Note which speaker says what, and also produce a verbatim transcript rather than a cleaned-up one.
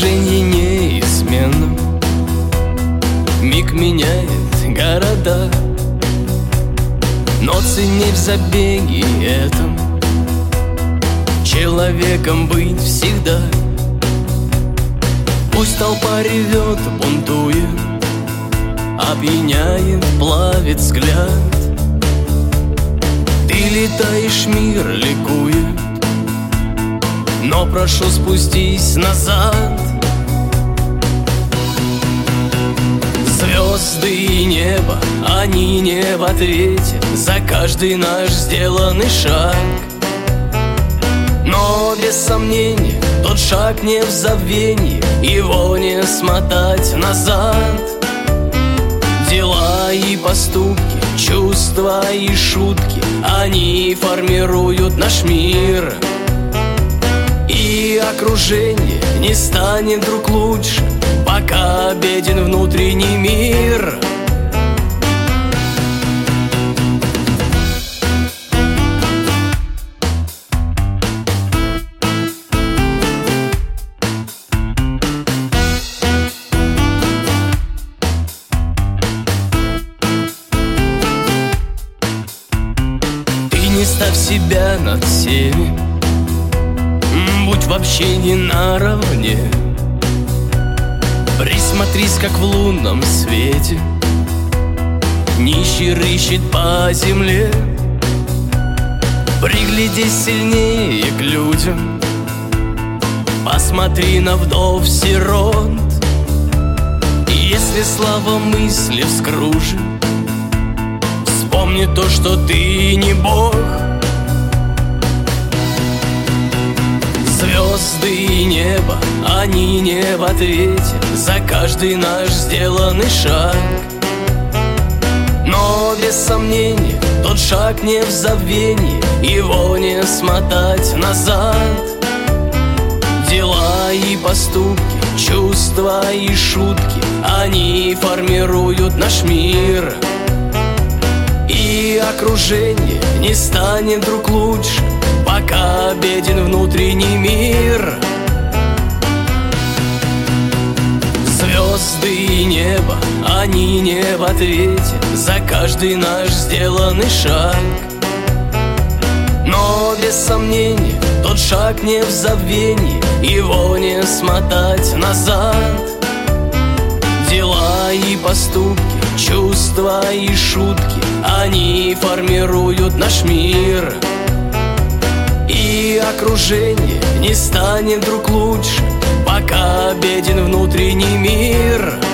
Speaker 1: Движение неизменно, миг меняет города, но ценней в забеге этом человеком быть всегда. Пусть толпа ревет, бунтует, опьяняет, плавит взгляд. Ты летаешь, мир ликует, но прошу, спустись назад. Звезды и небо, они не в ответе за каждый наш сделанный шаг. Но без сомнения, тот шаг не в забвении, его не смотать назад. Дела и поступки, чувства и шутки, они формируют наш мир. И окружение не станет вдруг лучше, пока беден внутренний мир. Ты не ставь себя над всеми, будь в общении наравне. Присмотрись, как в лунном свете нищий рыщет по земле. Приглядись сильнее к людям, посмотри на вдов, сирот. Если слава мысли вскружит, вспомни то, что ты не Бог. Звезды и небо, они не в ответе за каждый наш сделанный шаг. Но без сомнения, тот шаг не в забвении, его не смотать назад. Дела и поступки, чувства и шутки, они формируют наш мир. И окружение не станет вдруг лучше, пока беден внутренний мир. Звезды и небо, они не в ответе за каждый наш сделанный шаг. Но без сомнения, тот шаг не в забвении, его не смотать назад. Дела и поступки, чувства и шутки, они формируют наш мир. И окружение не станет вдруг лучше, пока беден внутренний мир.